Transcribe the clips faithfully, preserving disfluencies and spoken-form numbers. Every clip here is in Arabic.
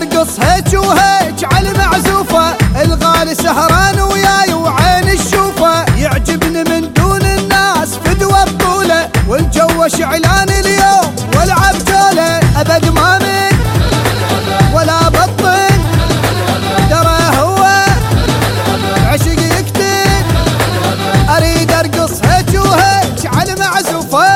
ارقص هيج وهيج على المعزوفة، الغالي سهران وياي وعين الشوفة، يعجبني من دون الناس فدوى بطولة، والجو شعلان اليوم والعب جولة، ابد ما من ولا بطل ترى هو عشق يكتب، اريد ارقص هيج وهيج على المعزوفة.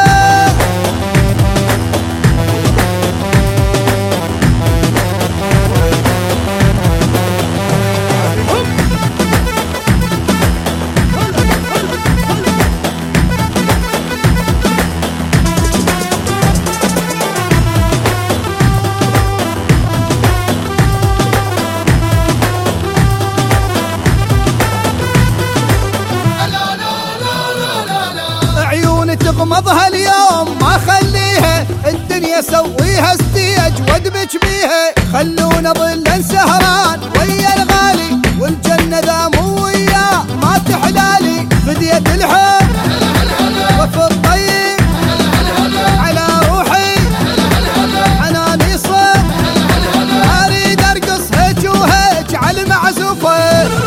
تغمضها اليوم ما خليها، الدنيا سويها ستيج وادبج بيها، خلونا ظلا سهران ويا الغالي، والجنة ذا مو وياه ما تحلالي، فديت الحب وفي الطيب على روحي حناني صب، اريد ارقص هيج وهيج على المعزوفة.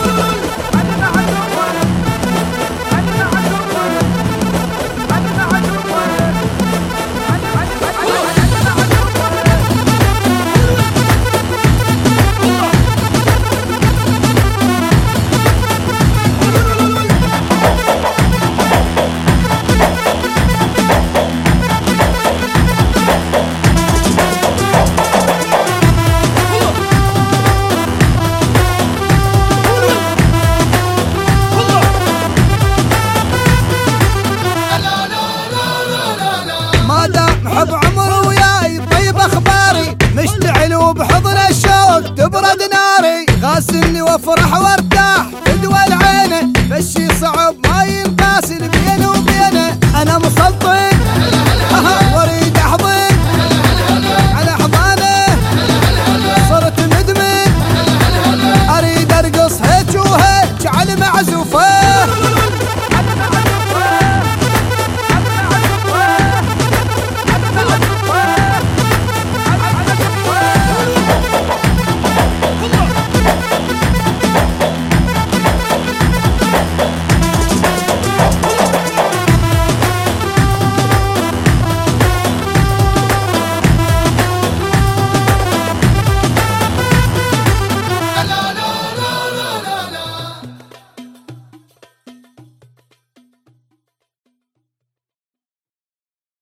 حب عمر وياي طيب اخباري، مشتعل وبحضن الشوق تبرد ناري، غاسلني وافرح وارتاح فدوى العينه، فالشي صعب ما ينقاس.